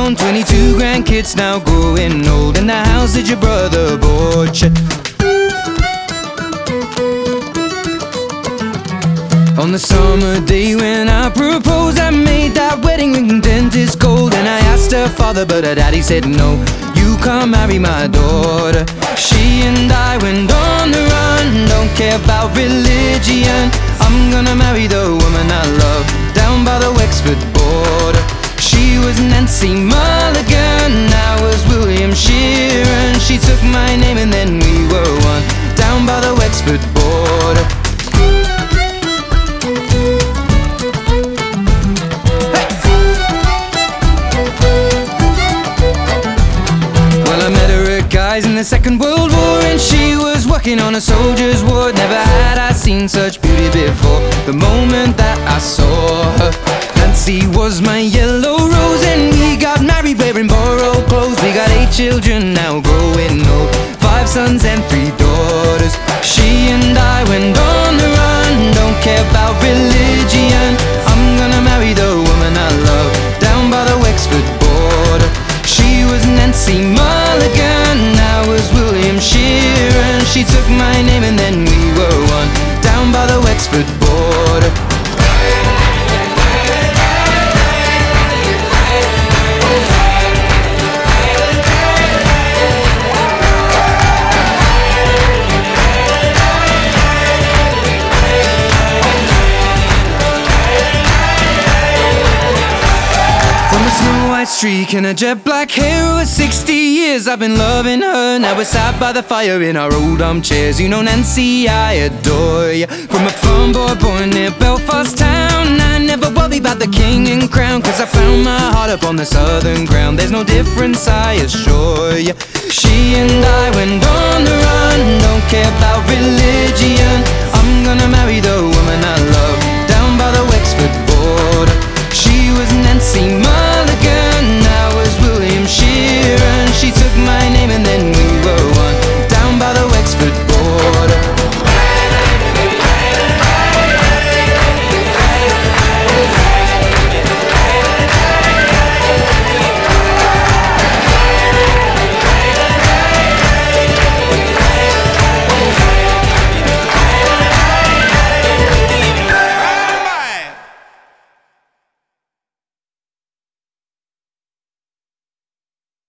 own 22 grandkids now growing old, and the house that your brother bought you. On the summer day when I proposed, I made that wedding ring dentist gold. And I asked her father, but her daddy said no, you can't marry my daughter. She and I went on the run, don't care about religion. I'm gonna marry the woman I love down by the Wexford border. She was Nancy Mulligan, I was William Sheeran. She took my name and then we were one down by the Wexford border. In the Second World War, and she was working on a soldier's ward. Never had I seen such beauty before. The moment that I saw her, Nancy was my yellow rose, and we got married wearing borrowed clothes. We got 8 children now growing old, 5 sons and 3 daughters. She and I went on the run, don't care about religion. I'm gonna marry the woman I love down by the Wexford border. She was Nancy Mulligan, I was William Sheeran. She took my name and then we were one down by the Wexford border. Streak and a jet black hair. Over 60 years I've been loving her. Now we're sat by the fire in our old armchairs. You know Nancy, I adore you. From a farm boy born near Belfast town, I never worry about the king and crown, cause I found my heart up on the southern ground. There's no difference, I assure you. She and I went on the run, don't care about religion. I'm gonna marry the woman I love down by the Wexford border. She was Nancy Mulligan,